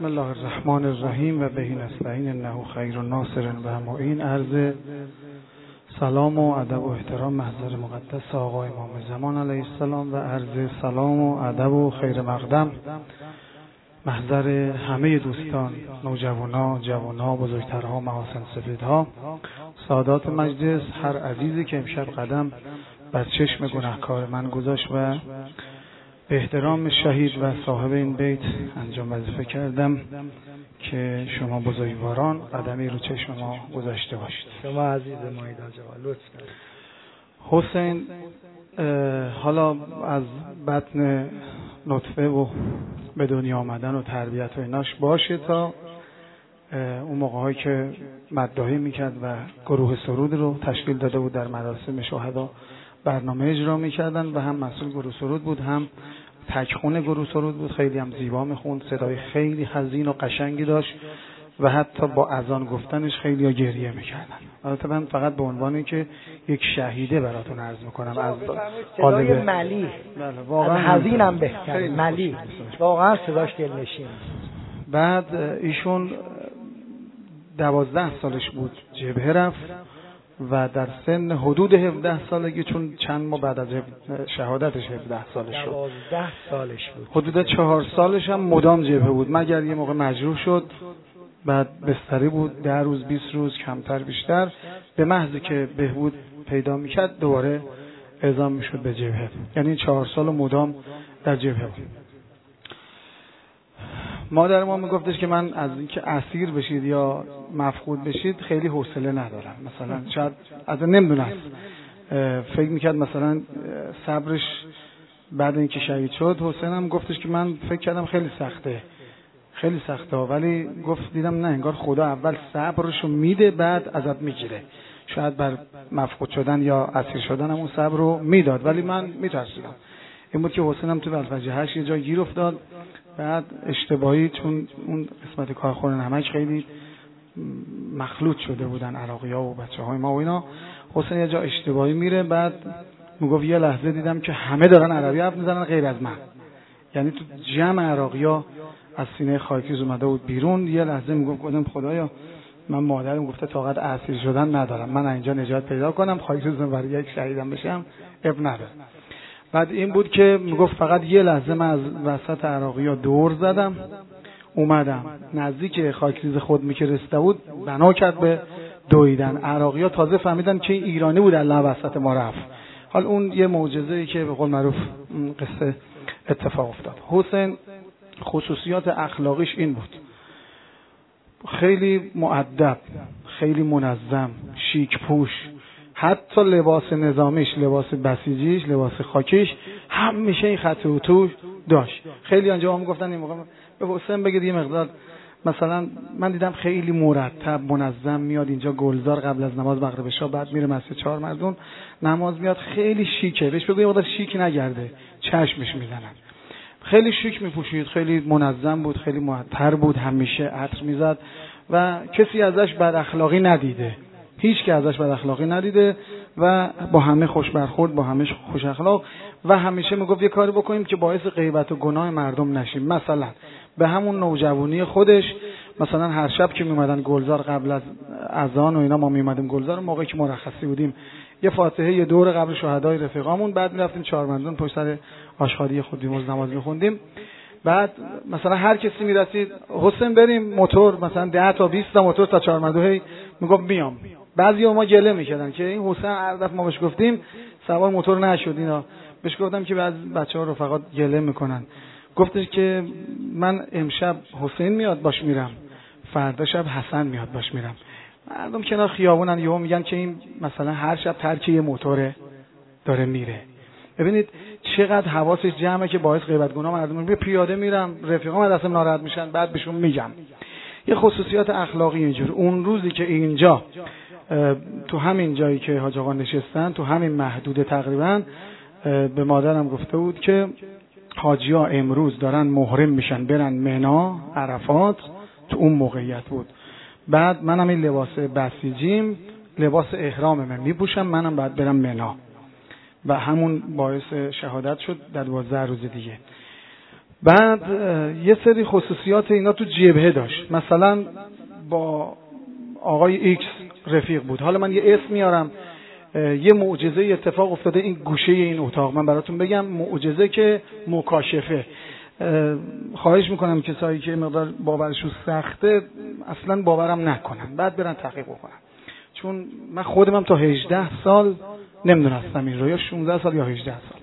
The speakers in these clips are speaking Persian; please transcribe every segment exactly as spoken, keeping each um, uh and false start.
بسم الله الرحمن الرحیم و بهی نستعین انه خیر ناصر و معین. عرض سلام و ادب و احترام محضر مقدس آقا امام زمان علیه السلام و عرض سلام و ادب و خیر مقدم محضر همه دوستان، نوجوانا، جوانا، بزرگترها، محاسن سفیدها، سادات مجلس، هر عزیزی که امشب قدم بر چشم گناهکار من گذاشت و به احترام شهید و صاحب این بیت انجام وظیفه کردم که شما بزرگواران قدمی رو چشم ما گذاشته باشید. شما عزیز مایید آجا لطف حسین، حالا از بطن نطفه و به دنیا آمدن و تربیت و ایناش باشه تا اون موقع هایی که مداحی میکرد و گروه سرود رو تشکیل داده بود در مراسم شهدا برنامه اجرا میکردن و هم مسئول گروه سرود بود، هم تکخون گروه سرود بود. خیلی هم زیبا میخوند، صدای خیلی حزین و قشنگی داشت و حتی با اذان گفتنش خیلی ها گریه میکردن. البته من فقط به عنوانی که یک شهیده براتون عرض میکنم از صدای ملی، بله واقعا حزینم بهتر، ملی واقعا صداش دلنشین. بعد ایشون دوازده سالش بود جبهه رفت و در سن حدود هفده سالگی، چون چند ماه بعد از شهادتش هفده سالش شد، دوازده سالش بود، حدود چهار سالش هم مدام جبهه بود مگر یه موقع مجروح شد، بعد بستری بود ده روز بیست روز کمتر بیشتر، به محضی که بهبود پیدا میکرد دوباره اعزام میشد به جبهه. یعنی چهار سال مدام در جبهه بود. مادر ما میگفتش که من از اینکه اسیر بشید یا مفقود بشید خیلی حوصله ندارم، مثلا شاید از نمیدونم فکر میکرد مثلا صبرش بعد اینکه شهید شد. حسین هم گفتش که من فکر کردم خیلی سخته خیلی سخته ولی گفت دیدم نه، انگار خدا اول صبرشو میده بعد ازت میگیره. شاید بر مفقود شدن یا اسیر شدن هم اون صبر رو میداد ولی من میترسیدم. این بود که حسین هم تو الفجر هشت یه جا گیر افتاد، بعد اشتباهی چون اون قسمت کارخونه نمک خیلی مخلوط شده بودن عراقی‌ها و بچه‌های ما و اینا، حسین یه جا اشتباهی میره، بعد میگفت یه لحظه دیدم که همه دارن عربی حرف میزنن غیر از من. یعنی تو جمع عراقی‌ها از سینه خاکریز اومده بود بیرون. یه لحظه میگفت گفتم خدایا من مادرم گفته طاقت اسیر شدن ندارم، من اینجا نجات پیدا کنم، خاکریز برای یک شهیدم بشم اب نداره. بعد این بود که میگفت فقط یه لحظه من از وسط عراقی‌ها دور زدم، اومدم نزدیک خاکریز خود می که رسیده بود بنا کرد به دویدن. عراقی‌ها تازه فهمیدن که ایرانی بود، الله وسط ما رفت. حال اون یه معجزه‌ای که به قول معروف قصه اتفاق افتاد. حسین خصوصیات اخلاقیش این بود: خیلی مؤدب، خیلی منظم، شیک پوش، حتی لباس نظامیش، لباس بسیجیش، لباس خاکیش همیشه این خط و تو داشت. خیلی آنجا هم میگفتن این موقع به حسین بگید یه مقدار مثلا من دیدم خیلی مرتب منظم میاد اینجا گلزار قبل از نماز مغرب شب، بعد میره مسجد چهار مردون نماز میاد، خیلی شیکه. بهش بگو یه مقدار شیک نگرده، چشمش میزنن. خیلی شیک میپوشید، خیلی منظم بود، خیلی معطر بود، همیشه عطر میزد و کسی ازش بد اخلاقی ندیده، هیچ که ازش بد اخلاقی ندیده و با همه خوش برخورد، با همه خوش اخلاق و همیشه میگفت یه کاری بکنیم که باعث غیبت و گناه مردم نشیم. مثلا به همون نوجوانی خودش، مثلا هر شب که میومدن گلزار قبل از اذان و اینا، ما میومدیم گلزار موقعی که مرخصی بودیم، یه فاتحه یه دور قبل شهدای رفیقامون، بعد میرفتیم چهارمندون پشت سر آشغالی خودی مز نماز میخوندیم. بعد مثلا هر کسی میرسید حسین بریم موتور، مثلا ده تا بیست تا موتور تا چهارمندون، هی میگفت میام. بعضی ما گله میکردن که این حسین هر دفعه ما بهش گفتیم سوار موتور نشد، اینا بهش گفتم که بعضی بچه‌ها رفقات گله میکنن. گفتش که من امشب حسین میاد باش میرم، فردا شب حسن میاد باش میرم. مردم کنار خیابونن یهو میگن که این مثلا هر شب ترک یه موتوره داره میره. ببینید چقدر حواسش جمعه که باعث غیبت گناه مردم میشه. پیاده میرم رفیقام از دستم ناراحت میشن، بعد بهشون میگم. یه خصوصیات اخلاقی اینجور. اون روزی که اینجا تو همین جایی که حاج آقا نشستن، تو همین محدوده تقریبا، به مادرم گفته بود که حاجی‌ها امروز دارن محرم میشن برن منی عرفات. تو اون موقعیت بود. بعد منم این لباس بسیجیم، لباس احرامم میپوشم، منم بعد برم منی و همون باعث شهادت شد در دوازده روز دیگه. بعد یه سری خصوصیات اینا تو جبهه داشت. مثلا با آقای ایکس رفیق بود. حالا من یه اسم میارم، یه معجزه اتفاق افتاده این گوشه این اتاق. من براتون بگم معجزه که مکاشفه. خواهش میکنم کسایی که مقدار باورشون سخته اصلا باورم نکنن، بعد برن تحقیق بکنن، چون من خودم هم تا هجده سال نمیدونستم این رو، یا شانزده سال یا هجده سال.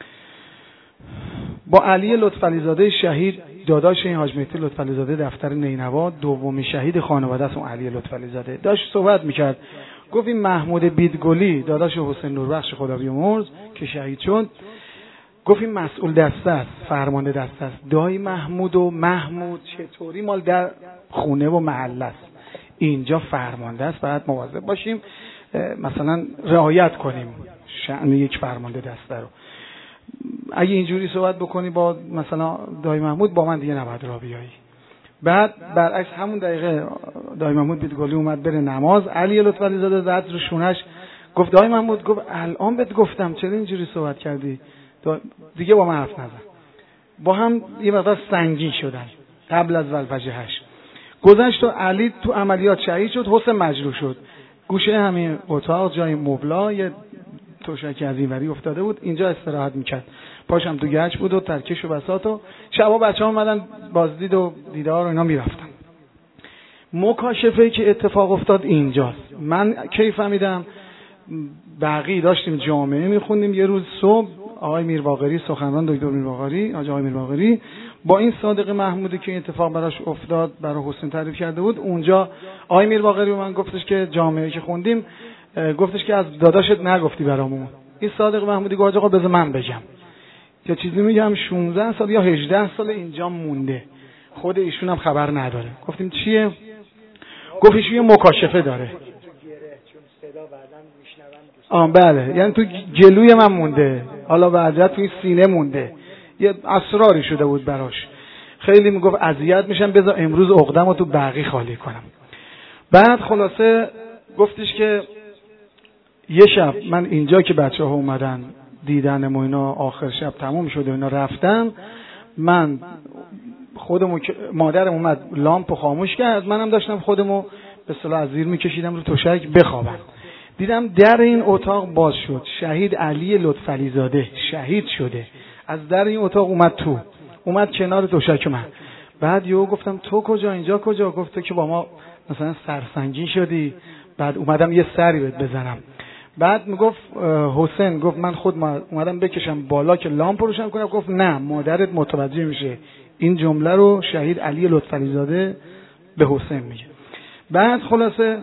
با علی لطفعلی زاده شهید داداش این حاج مهدی لطفعلی زاده دفتر نینوا، دومی شهید خانواده است اون علی لطفعلی زاده، داشت صحبت میکرد. گفت این محمود بیدگلی داداش حسین نوربخش خدا بیامرز که شهید شد، گفت این مسئول دسته است، فرمانده دسته است. دایی محمود و محمود چطوری مال در خونه و محله است، اینجا فرمانده است، باید مواظب باشیم مثلا رعایت کنیم شأن یک فرمانده دسته رو. اگه اینجوری صحبت بکنی با مثلا دایی محمود، با من دیگه نباید را بیایی. بعد برعکس همون دقیقه دایی محمود بیدگلی اومد بره نماز، علی لطفعلی زاده زد رو شونش، گفت دایی محمود، گفت الان بهت گفتم چرا اینجوری صحبت کردی؟ دیگه با من حرف نزن. با هم یه مقدار سنگین شدن قبل از ولفجهش. گذشت و علی تو عملیات شهید شد، حسین مجروح شد. گوشه همین اتاق جای مبلا یه توشکی از اینوری افتاده بود، اینجا استراحت میکرد. پاشم تو گچ بود و ترکش و بساط و شبا بچه‌ها اومدن بازدید و دیدار و اینا میرفتن. مکاشفه‌ای که اتفاق افتاد اینجاست. من کی فهمیدم؟ بقیه داشتیم جامعه میخوندیم، یه روز صبح آقای میرباقری، سخنران دکتر میرباقری، آقای میرباقری با این صادق محمودی که اتفاق براش افتاد برای حسین تعریف کرده بود، اونجا آقای میرباقری به من گفتش که جامعه که خوندیم گفتش که از داداشت نگفتی برامون. این صادق محمودی گفت آقا بذار من بگم. یه چیزی میگم شانزده سال یا هجده سال اینجا مونده، خود ایشون هم خبر نداره. گفتیم چیه؟ گفت ایشون یه مکاشفه داره. آه بله، یعنی تو جلوی من مونده، حالا بعدا توی سینه مونده، یه اسراری شده بود براش. خیلی میگفت اذیت میشم، بذار امروز عقده‌مو تو بقی خالی کنم. بعد خلاصه گفتش که یه شب من اینجا که بچه‌ها اومدن دیدن و اینا، آخر شب تموم شده اینا رفتن، من خودمو مادرم اومد لامپو خاموش کرد، منم داشتم خودمو به اصطلاح از زیر میکشیدم رو تشک بخوابم. دیدم در این اتاق باز شد، شهید علی لطفعلی زاده شهید شده، از در این اتاق اومد تو، اومد کنار تشک من. بعد یهو گفتم تو کجا؟ اینجا کجا؟ گفت که با ما مثلا سرسنگین شدی. بعد اومدم یه سری بهت بزنم. بعد میگفت حسین، گفت من خود اومدم بکشم بالا که لامپ روشن کنم. گفت نه، مادرت متوجه میشه. این جمله رو شهید علی لطفعلی زاده به حسین میگه. بعد خلاصه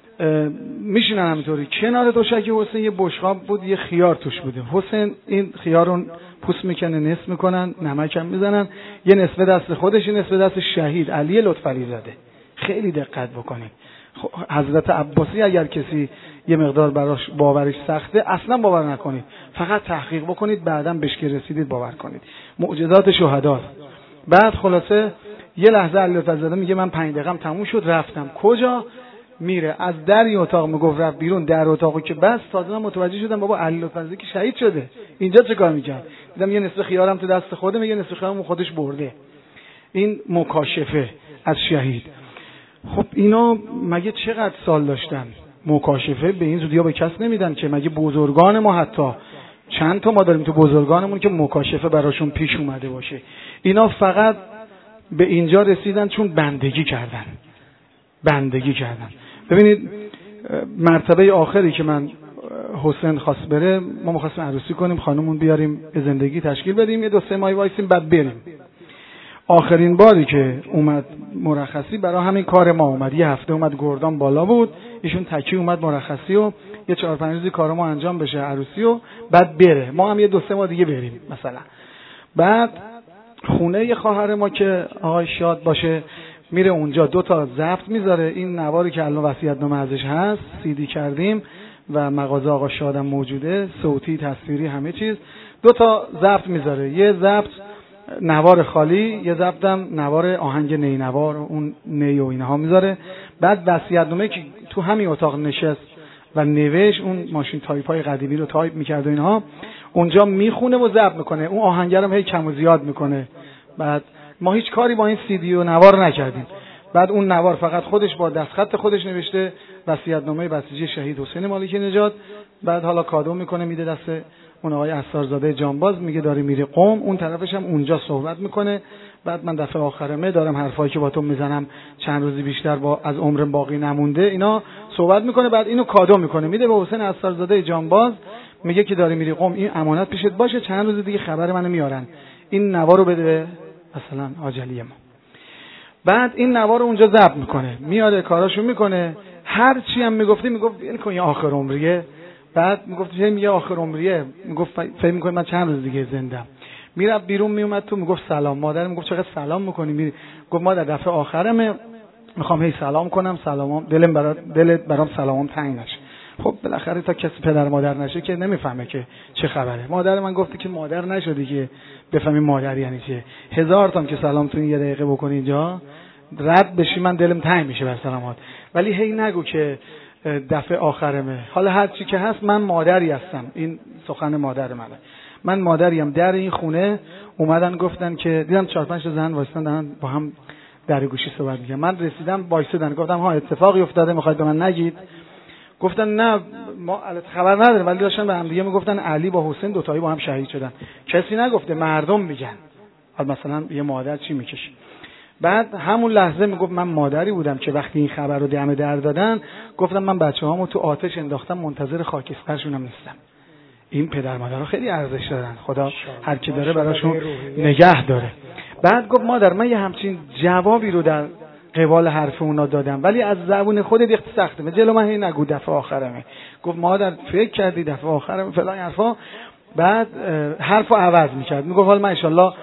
میشینن همینطوری کنار تشک حسین، یه بشقاب بود، یه خیار توش بوده. حسین این خیار رو پوست میکنه، نصف میکنن، نمک هم میزنن، یه نصف دست خودش، یه نصف دست شهید علی لطفعلی زاده. خیلی دقت بکنید. حضرت عباسی اگر کسی یه مقدار براش باورش سخته اصلا باور نکنید، فقط تحقیق بکنید، بعداً بهش که رسیدید باور کنید. معجزات شهداست. بعد خلاصه یه لحظه علی لطفعلی زاده میگه من پنج دقیقه‌ام تموم شد رفتم. کجا؟ میره از در این اتاق، میگفت رفت بیرون، در اتاقو که بس تازه من متوجه شدم بابا علی لطفعلی زاده که شهید شده. اینجا چه کار میکرد؟ دیدم یه نصف خیارم تو دست خودم، یه نصف خیارم خودش برده. این مکاشفه از شهید. خب اینا مگه چقدر سال داشتن؟ مکاشفه به این زودیا به کس نمیدن که. مگه بزرگان ما حتی چند تا ما داریم تو بزرگانمون که مکاشفه براشون پیش اومده باشه؟ اینا فقط به اینجا رسیدن چون بندگی کردن. بندگی کردن. ببینید مرتبه آخری که من حسین خواست بره، ما می‌خواستیم عروسی کنیم، خانمون بیاریم به زندگی تشکیل بدیم، یه دو سه ماه وایسیم بعد بریم. آخرین باری که اومد مرخصی برای همین کار ما اومد، یه هفته اومد گردان بالا بود، ایشون تکی اومد مرخصی و یه چهار پنج روزی کار ما انجام بشه عروسی و بعد بره، ما هم یه دو سه ماه دیگه بریم مثلا. بعد خونه یه خواهر ما که آقای شاد باشه میره اونجا، دو تا ضبط میذاره، این نواری که الان وصیت‌نامه ازش هست سیدی کردیم و مغازه آقا شادم موجوده، صوتی تصویری همه چیز، دو تا ضبط میذاره، یه ضبط نوار خالی، یه ضبطم نوار آهنگ نینوار، اون نی و اینها میذاره. بعد وصیت‌نامه که تو همین اتاق نشست و نوشت، اون ماشین تایپ‌های قدیمی رو تایپ میکرد و اینها، اونجا میخونه و ضبط میکنه، اون آهنگ رو هی کم و زیاد میکنه بعد ما هیچ کاری با این سی دی و نوار نکردیم. بعد اون نوار فقط خودش با دستخط خودش نوشته وصیت‌نامه بسیجی شهید حسین مالکی نژاد. بعد حالا کادو میکنه میده دست اون آقای عصارزاده جانباز، میگه داری میری قم، اون طرفش هم اونجا صحبت میکنه. بعد من دفعه آخرمه دارم حرفایی که با تو میزنم چند روزی بیشتر با از عمر باقی نمونده، اینا صحبت میکنه. بعد اینو کادو میکنه میده به حسین عصارزاده جانباز، میگه که داری میری قم، این امانت پیشت باشه، چند روز دیگه خبر منو میارن، این نوار رو بده به مثلا آجلی ما. بعد این نوار رو اونجا ضبط میکنه، میاره کاراشو میکنه، هر چی هم میگفتی میگفت ول کن یه آخر عمریه. بعد میگفت چه میگه آخر عمریه، میگفت فکر میکنه من چند روز دیگه زندم. میرفت بیرون میومد تو میگفت سلام. مادر میگفت چقدر سلام میکنی؟ میری گفت مادر دفعه آخرمه میخوام هی سلام کنم، سلامم دلم برات دلت برام سلامم تنگ نشه. خب بالاخره تا کسی پدر مادر نشه که نمیفهمه که چه خبره. مادر من گفت که مادر نشدی که بفهمی مادر یعنی چه. هزار تا که سلامتون یه دقیقه بکنی اینجا رد بشی من دلم تنگ میشه بر سلامات، ولی هی نگو که دفعه آخرمه. حالا هر چی که هست من مادری هستم، این سخن مادر منه، من مادریم. در این خونه اومدن گفتن که دیدم چهار پنج تا زن وایسادن دارن با هم در گوشی صحبت میکنن. من رسیدم وایسادن، گفتم ها اتفاقی افتاده میخواید به من نگید؟ گفتن نه ما البته خبر نداریم، ولی داشتن به هم دیگه میگفتن علی با حسین دوتایی با هم شهید شدن. کسی نگفته، مردم میگن. حالا مثلا یه مادر چی میکشه؟ بعد همون لحظه میگفت من مادری بودم که وقتی این خبر رو دم در دادن گفتم من بچه‌هامو تو آتش انداختم، منتظر خاکسترشونم نیستم. این پدر مادرها خیلی ارزش دارن، خدا هر کی داره براشون نگه داره. بعد گفت مادر من یه همچین جوابی رو در قبال حرف اونا دادم، ولی از زبون خودت یه سخته، جلو من هی نگو دفعه آخرمه. گفت مادر فکر کردی دفعه آخرمه فلان حرفا. بعد حرفو عوض میکرد، میگفت حالا من ان شاءالله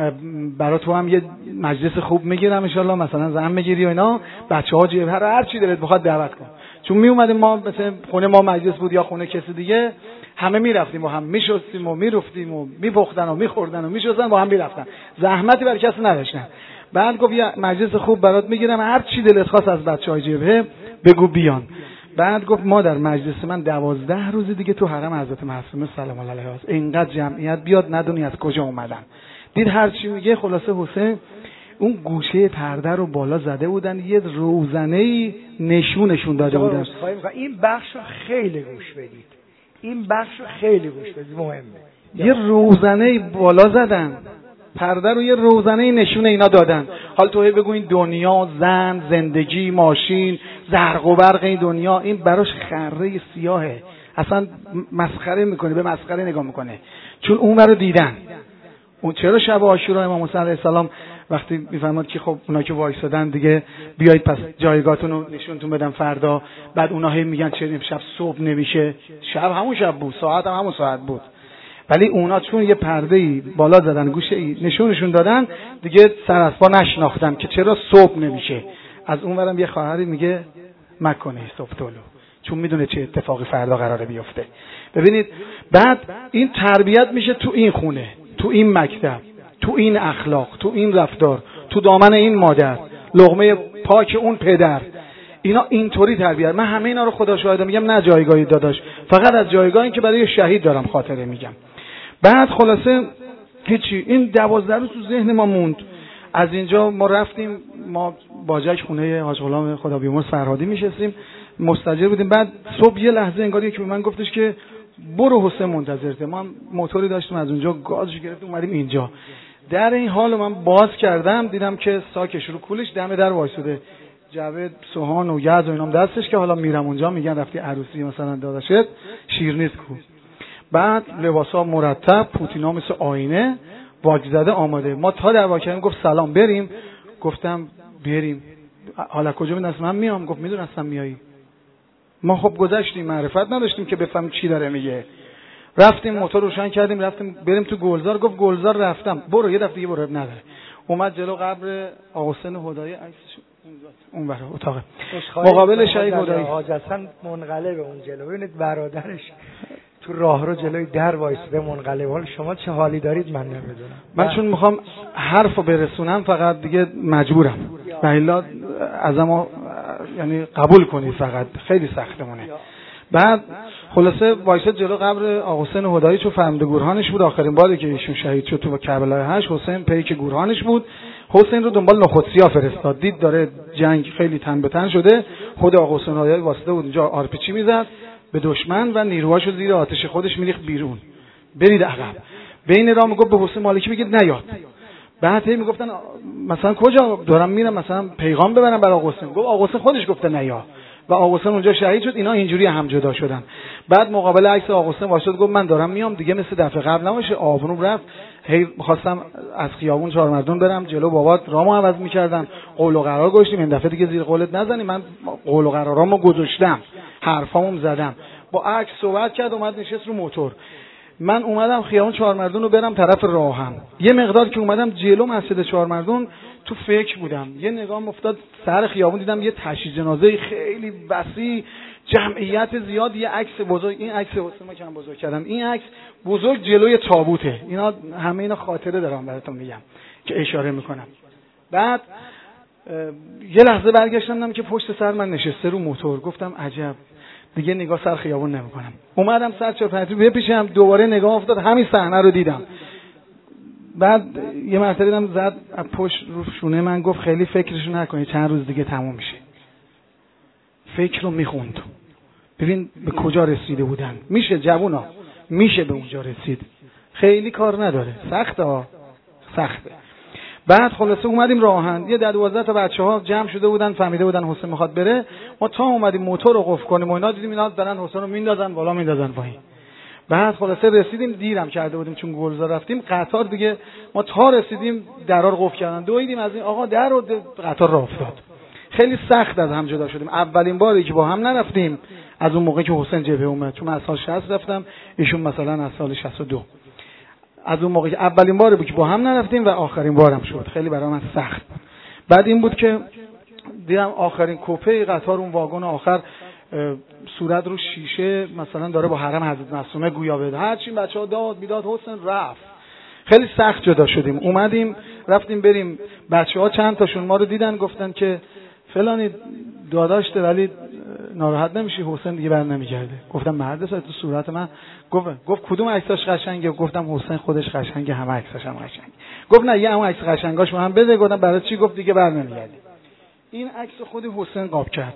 برای تو هم یه مجلس خوب میگیرم، ان شاءالله مثلا زن میگیری و اینا، بچه‌ها جیب هر هر چی دلت بخواد دعوت کن. چون می اومدیم ما مثلا خونه ما مجلس بود یا خونه کسی دیگه، همه میرفتیم و هم میشستیم و میرفتیم و میپختن و میخوردن و میشستن با هم میرفتن، زحمتی برای کسی نداشتن. بعد گفت یه مجلس خوب برات میگیرم، هر چی دلت خواست از بچهای جبهه بگو بیان. بعد گفت مادر مجلس من دوازده روز دیگه تو حرم حضرت معصومه سلام الله علیها است، اینقدر جمعیت بیاد ندونی از کجا اومدن. دید هر چی میگه. خلاصه حسین اون گوشه پرده رو بالا زده بودن، یه روزنه‌ای نشونشون داده بودن. این بخش رو خیلی گوش بدید، این بخش رو خیلی گوش بدید، مهمه. یه روزنه‌ای بالا زدن، پرده رو یه روزنه‌ای نشون اینا دادن. حال تو بگو این دنیا، زن، زندگی، ماشین، زرق و برق این دنیا، این براش خره سیاهه، اصلا مسخره میکنه، به مسخره نگاه میکنه، چون اون رو دیدن. اون چرا شب عاشورا امام حسین علیه السلام وقتی میفهمد که خب اونا که وایسادن دیگه بیایید پس جایگاهتون رو نشونتون بدم فردا، بعد اونا هی میگن چه شب صبح نمیشه، شب همون شب بود، ساعت هم همون ساعت بود، ولی اونا چون یه پرده‌ای بالا زدن، گوشه‌ای نشونشون دادن، دیگه سر از پا نشناختن که چرا صبح نمیشه. از اونورم یه خواهری میگه مکنه صبح طلوع، چون میدونه چه اتفاقی فردا قراره بیفته. ببینید بعد این تربیت میشه تو این خونه، تو این مکتب، تو این اخلاق، تو این رفتار، تو دامن این مادر، لقمه پاک اون پدر، اینا اینطوری تربیت. من همه اینا رو خدا شاهده میگم، نه جایگاهی داداش، فقط از جایگاهی که برای شهید دارم خاطره میگم. بعد خلاصه هیچی، این دوازده روز تو ذهن ما موند. از اینجا ما رفتیم، ما باجک خونه حاج غلام خدا بیامرز فرهادی میشستیم، مستاجر بودیم. بعد صبح یه لحظه انگار یکی به من گفتش که برو حسین منتظرته. ما موتوری داشتیم از اونجا گازش گرفتیم اومدیم اینجا. در این حال من باز کردم دیدم که ساکش رو کولش دم در وایساده، جواد سوهان و یز و اینام دستش، که حالا میرم اونجا میگن رفتی عروسی مثلا داداشت شیرنیز کو. بعد لباسا مرتب، پوتینا مثل آینه، واج زده آماده. ما تا در واکردیم گفت سلام بریم، گفتم بریم. حالا کجا میدونست من میام؟ گفت میدونستم میایی. ما خب گذشتیم، معرفت نداشتیم که بفهمیم چی داره میگه. رفتیم موتور روشن کردیم رفتیم بریم تو گلزار. گفت گلزار رفتم. برو یه دفعه دیگه برو نداره. اومد جلو قبر آقا حسین هدایی، عکسش اون ور اتاق مقابل شهید هدایی. حاج حسن منقلب اون جلو، ببینید برادرش تو راهرو جلوی در وایساده منقلب. حال شما چه حالی دارید من نمیدونم. من چون میخوام حرفو برسونم فقط دیگه مجبورم، و الا ازما یعنی قبول کنید، فقط خیلی سختمونه. بعد خلاصه وایساد جلو قبر آقا حسین هدایی، چون فرمانده گورهانش بود، آخرین باری که ایشون شهید شد تو کربلای هشت حسین پیک گورهانش بود. حسین رو دنبال نخودسیا فرستاد، دید داره جنگ خیلی تن به تن شده، خود آقا حسین هدایی واسطه بود اونجا آرپیچی میزد به دشمن و نیروهاشو زیر آتش خودش میریخت بیرون، برید عقب. بین راه میگفت به حسین مالکی بگید نیاد. بعد هی میگفتن مثلا کجا دارم میرم مثلا پیغام ببرم برای آقا حسین، گفت آقا حسین خودش گفته نیا و آقا حسین اونجا شهید شد. اینا اینجوری هم جدا شدن. بعد مقابل عکس آقا حسین واشد گفت من دارم میام دیگه، مثل دفعه قبل نباشه. آبروم رفت، هی خواستم از خیابون چهارمردون برم جلو، بابات رامو عوض میکردن، قول و قرار گذاشتیم این دفعه دیگه زیر قولت نزنی. من قول و قرارامو گذاشتم، حرفامو زدم. با عکس صحبت کرد، اومد نشست رو موتور. من اومدم خیابون چهارمردون رو برم طرف راهم. یه مقدار که اومدم جلو مسجد چهارمردون تو فکر بودم، یه نگاه افتاد سر خیابون، دیدم یه تشییع جنازه خیلی وسیع، جمعیت زیاد، یه عکس بزرگ. این عکس واسه ما کم بزرگ کردم، این عکس بزرگ جلوی تابوته. اینا همه اینا خاطره دارم براتون میگم که اشاره میکنم. بعد یه لحظه برگشتم دیدم که پشت سر من نشسته رو موتور. گفتم عجب، دیگه نگاه سر خیابون نمیکنم. اومدم سر چهارپنجی بپیشم، دوباره نگاه افتاد همین صحنه رو دیدم. بعد یه مرتبه دیدم زد از پشت رو شونه من، گفت خیلی فکرشو نکنی چند روز دیگه تموم میشه. فکر رو میخوند، ببین به کجا رسیده بودن. میشه جوونا، میشه به اونجا رسید، خیلی کار نداره، سخته ها، سخته. بعد خلاصه اومدیم راهن، یه ده دوازده تا بچه‌ها جمع شده بودن، فهمیده بودن حسین میخواد بره. ما تا اومدیم موتور رو قفل کنیم و اینا دیدیم اینا دارن حسین رو میندازن بالا، میندازن پایین. بعد خلاصه رسیدیم، دیرم کرده بودیم چون گلزار رفتیم قطار دیگه. ما تا رسیدیم درا رو قفل کردن، دویدیم از این آقا در رو، قطار راه افتاد. خیلی سخت از هم جدا شدیم. اولین باری که با هم نرفتیم از اون موقع که حسین جبهه اومد، چون من از سال شصت رفتم، ایشون مثلا از سال شصت و دو. از اون موقع که اولین باری بود که با هم نرفتیم و آخرین بارم شد. خیلی برای من سخت. بعد این بود که دیدم آخرین کوپه قطار، اون واگن آخر، صورت رو شیشه مثلا داره با حرم حضرت معصومه گویا بده. هرچی بچه‌ها داد بیداد، حسین رفت. خیلی سخت جدا شدیم. اومدیم رفتیم بریم، بچه‌ها چند تاشون ما رو دیدن گفتن که فلانی داداشته ولی ناراحت نمیشی حسین دیگه بر نمیگرده. گفتم مرد تو صورت من. گفت گفت کدوم عکساش قشنگه؟ گفتم حسین خودش قشنگه، همه عکساش هم قشنگه. گفت نه یه اون عکس قشنگاش هم بده. گفتم برای چی؟ گفت دیگه بر نمیگردی. این عکس خود حسین قاب کرد.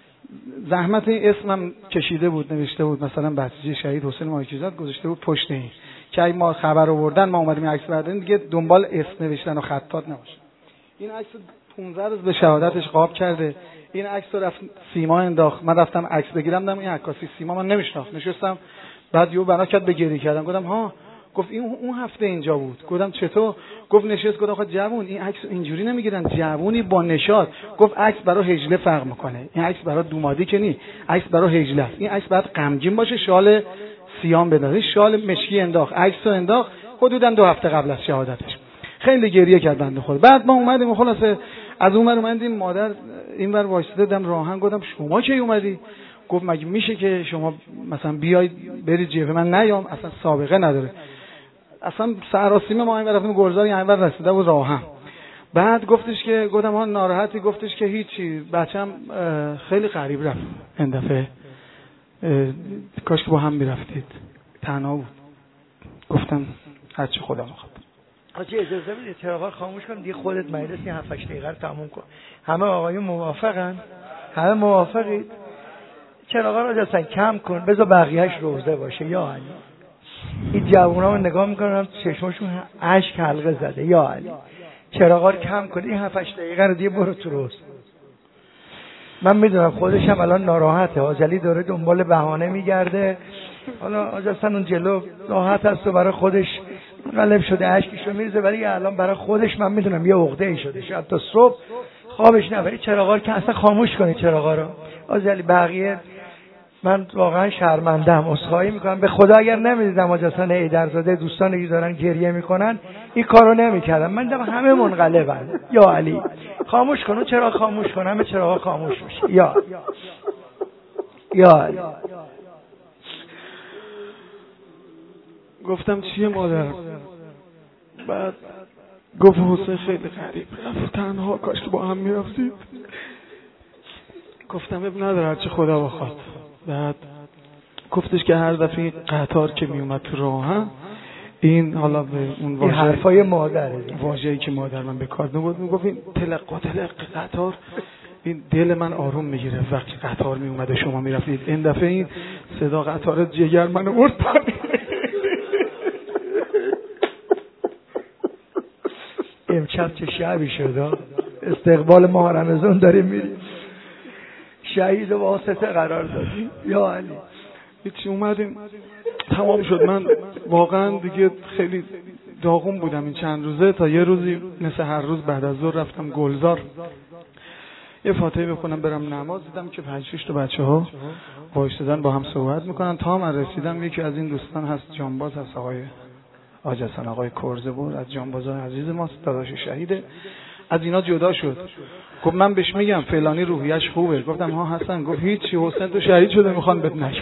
زحمت این اسمم کشیده بود، نوشته بود مثلا بسیجی شهید حسین مالکی‌زاده گذاشته بود پشت این، که اگه ما خبر آوردن ما اومدیم عکس برداریم دیگه دنبال اسم نوشتن و خطات نباشه. این عکس پانزده روز به شهادتش قاب کرده. این عکس رو رفت سیما انداخت. من رفتم عکس بگیرم، دیدم این عکاسی سیما من نمیشناخت. نشستم بعد یهو بنا کرد به گریه کردم. گفتم ها، گفت این اون هفته اینجا بود. گفتم چطور؟ گفت نشست. گفتم آخه جوون این عکس اینجوری نمیگیرن، جوونی با نشاط. گفت عکس برای هجله فرق میکنه، این عکس برای دومادی که نی، عکس برای هجله است. این عکس باید غمگین باشه، شال سیام بندازه، شال مشکی انداخت، عکس رو انداخت حدوداً دو هفته قبل از شهادتش. خیلی گریه کرد بنده خدا. بعد ما اومدیم خلاصه از اون ور اومدیم، مادر اینور وایساده دم راهن. گفتم شما کی اومدی؟ گفت مگه میشه که شما مثلا بیاید برید جبهه من نیام، اصلا سابقه نداره. اصلا سراسیمه ما این رفتیم گلزار، این ور رسیده بود راهن. بعد گفتش که گفتم ها ناراحتی؟ گفتش که هیچی، بچم خیلی غریب رفت این دفعه، کاش که با هم میرفتید، تنها بود. گفتم هر چی خدا میخواد. حاجی اجازه بدید چراغا خاموش کن دیگه، خودت مجلس هفت هشت دقیقه رو تموم کن. همه آقایون موافقن؟ همه موافقید؟ چراغا رو اجازه کم کن، بذار بقیه‌اش روزه باشه. یا علی، این جوونا رو نگاه میکنم چشمشون اشک حلقه زده. یا علی، چراغا رو کم کن، این هفت هشت دقیقه رو دیگه برو تو روز. من میدونم خودش هم الان ناراحته، آجلی داره دنبال بهانه میگرده. حالا آجستن اون جلو راحت است و برای خودش غلب شده اشکشو میریزه، ولی الان برای خودش من میدونم یه عقده ای شده، شاید تا صبح خوابش نبره. چراغا رو که اصلا خاموش کنید چراغا رو. آجلی بقیه من واقعا شرمندم، عذرخواهی میکنم به خدا. اگر نمیدیدم حاج حسن ایدرزاده دوستانی که دارن گریه میکنن این کارو نمیکردم. من دیدم همه منقلبن. یا علی خاموش کن، چرا خاموش کن، همه چراغا خاموش میشه. یا یا علی. گفتم چیه مادر؟ بعد گفت حسین خیلی غریب رفت، تنها، کاش که با هم میرفتید. گفتم اب نداره هرچی خدا بخواد. بعد گفتش که هر دفعه قطار که می اومد تو راه هم این حالا به اون واژه حرفای مادره، واژه‌ای که مادر من به کار نبود، میگفت این تلق تلق قطار این دل من آروم میگیره وقتی قطار می اومد و شما میرفتید. این دفعه این صدا قطار جگر من آورد پایین. امشب چه شبی شد، استقبال ماه رمضان داریم میریم، شهید واسطه قرار دادیم یا علی. هیچی اومدیم تمام شد. من واقعا دیگه خیلی داغون بودم این چند روزه، تا یه روزی مثل هر روز بعد از ظهر رفتم گلزار یه فاتحه بخونم برم نماز. دیدم که پنج شش تا بچه‌ها وایسادن با هم صحبت میکنن. تا من رسیدم یکی از این دوستان هست جانباز هست، آقای حاج حسن آقای کرزه بود، از جانبازای عزیز ماست، داداش شهیده. از اینا جدا شد، گفت من بهش میگم فلانی روحیش خوبه. گفتم ها حسن. گفت هیچی حسین تو شهید شده میخوان بهت نگن.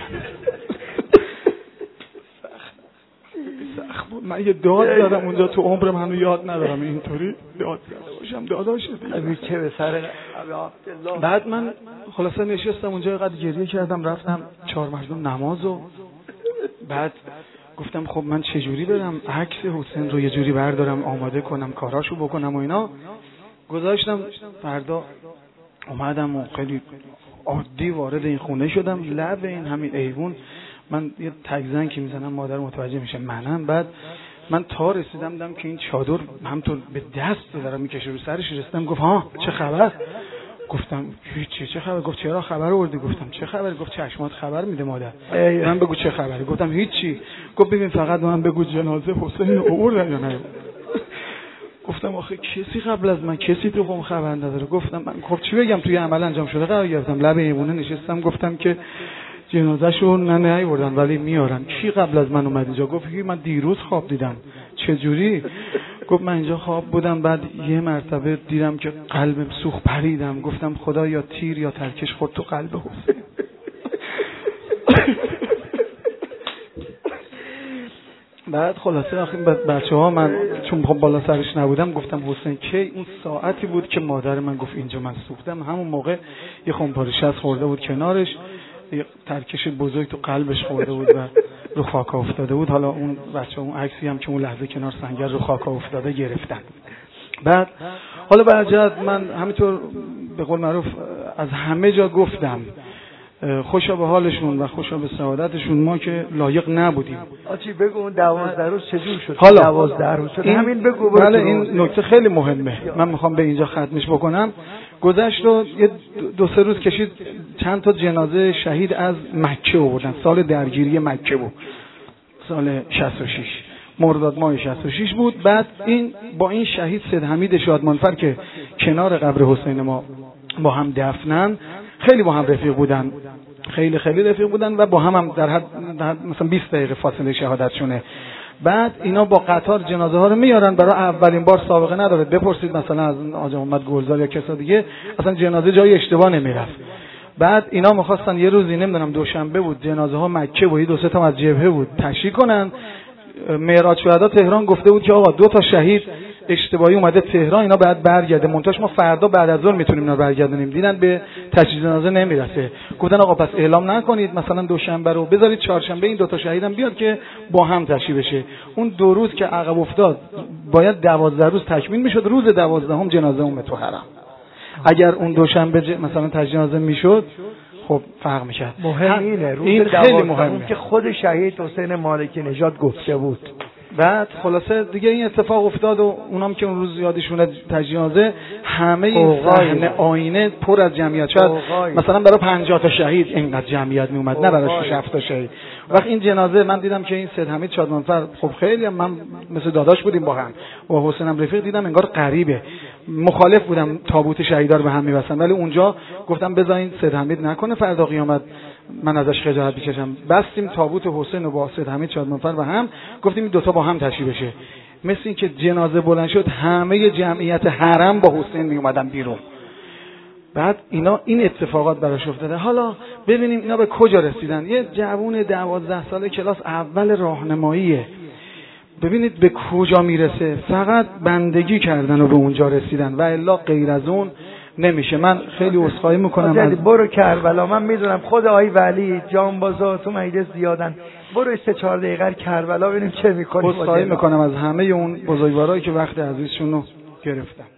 سخت بود. من یه داد دادم اونجا تو عمرم هنوز یاد ندارم اینطوری داد زده باشم. داداش دیگه چه به سر عبدالله. بعد من خلاصه نشستم اونجا قد گریه کردم، رفتم چهار مردم نمازو. بعد گفتم خب من چه جوری برم عکس حسین رو یه جوری بردارم آماده کنم کاراشو بکنم و اینا. گذاشتم. فردا اومدم و خیلی عادی وارد این خونه شدم. لب این همین ایوون من یه تگزن که میزنم مادر متوجه میشه منم. بعد من تا رسیدم دیدم که این چادر همطور به دست دارم میکشه رو سرش. رسیدم گفت ها چه خبر؟ گفتم هیچی. چه خبر؟ گفت چرا خبر آوردی؟ گفتم چه خبر؟ گفت چشمات خبر میده مادر. من بگو چه خبره؟ گفتم هیچی. گفت ببین فقط من بگو جنازه حسین رو آوردن یا نه. گفتم آخه کسی قبل از من کسی تو قم خبر نداره. گفتم من خب چی بگم توی عمل انجام شده قرار گرفتم. لب ایوونه نشستم گفتم که جنازه‌شو نه نه آوردن ولی میارن. کی قبل از من اومد اینجا؟ گفت من دیروز خواب دیدم. چه جوری؟ گفت من اینجا خواب بودم بعد یه مرتبه دیدم که قلبم سوخت پریدم. گفتم خدا یا تیر یا ترکش خورد تو قلب حسین. بعد خلاصه آخه بچه‌ها من چون بالا سرش نبودم گفتم حسین کی؟ اون ساعتی بود که مادر من گفت اینجا من سوختم. همون موقع یه خمپاره شست خورده بود کنارش، یه ترکش بزرگ تو قلبش خورده بود و رو خاک افتاده بود. حالا اون بچه اون عکسی هم که اون لحظه کنار سنگر رو خاک افتاده گرفتن. بعد حالا برجت من همینطور به قول معروف از همه جا گفتم خوشا به حالشون و خوشا به سعادتشون، ما که لایق نبودیم. آچی بگو اون دوازده روز چجور شد؟ حالا دوازده روز شد. همین بگو. بله این نکته خیلی مهمه، من میخوام به اینجا ختمش بکنم. گذشت و یه دو سه روز کشید چند تا جنازه شهید از مکه آوردن. سال درگیری مکه بود، سال شصت و شش مرداد ماه شصت و شش بود. بعد این با این شهید سید حمید شادمانفر که کنار قبر حسین ما با هم دفنن، خیلی با هم رفیق بودن، خیلی خیلی رفیق بودن و با هم هم در حد, در حد مثلا بیست دقیقه فاصله شهادتشونه. بعد اینا با قطار جنازه ها رو میارن، برای اولین بار سابقه نداره. بپرسید مثلا از آقا محمد گلزار یا کسا دیگه، اصلا جنازه جای اشتباه نمیرفت. بعد اینا میخواستن یه روزی نمیدونم دوشنبه بود، جنازه ها مکه بود، دو سه تا از جبهه بود، تشییع کنن. معراج شهدا تهران گفته بود که آقا دو تا شهید اشتباهی اومده تهران، اینا بعد برگرده، منتاش ما فردا بعد از ظهر میتونیم اینا برگردونیم. دیدن به تجهیز جنازه نمیرسه، گفتن آقا پس اعلام نکنید مثلا دوشنبه رو بذارید چهارشنبه این دو تا شهیدم بیاد که با هم تشییع بشه. اون دو روز که عقب افتاد باید دوازده روز تکمیل میشد، روز دوازدهم جنازه اومد تو حرم. اگر اون دوشنبه ج... مثلا تجهیز جنازه میشد خب فرق میکرد. مهم اینه روز این خیلی مهمه که خود شهید حسین مالکی نژاد گفته بود. بعد خلاصه دیگه این اتفاق افتاد و اونام که اون روز یادشونه تجهیزه، همه این صحنه آینه پر از جمعیت. شاید مثلا برای پنجاه تا شهید اینقدر جمعیت می اومد، نه برای شش هفت تا شهید. وقت این جنازه من دیدم که این سید حمید شادمانفر خب خیلی هم من مثل داداش بودیم با هم و حسینم رفیق، دیدم انگار غریبه، مخالف بودم تابوت شهیدا رو به هم می‌بستن، ولی اونجا گفتم بذارین سید حمید نکنه فردا قیامت من ازش خجالت بکشم. بستیم تابوت حسین و با سید حمید شادمانفر و هم گفتیم این دوتا با هم تشییع بشه. مثل این که جنازه بلند شد همه جمعیت حرم با حسین می اومدن بیرون. بعد اینا این اتفاقات براش افتاده. حالا ببینیم اینا به کجا رسیدن. یه جوون دوازده ساله کلاس اول راهنماییه، ببینید به کجا میرسه. فقط بندگی کردن و به اونجا رسیدن و الا غیر از اون نمیشه. من خیلی عذرخواهی میکنم از برو کربلا. من میدونم خود آقای ولی جانبازا تو مجلس زیادن، برو سه چهار دقیقه کربلا ببینیم چه میکنی. عذرخواهی میکنم از همه اون بزرگوارایی که وقت عزیزشون رو گرفتن.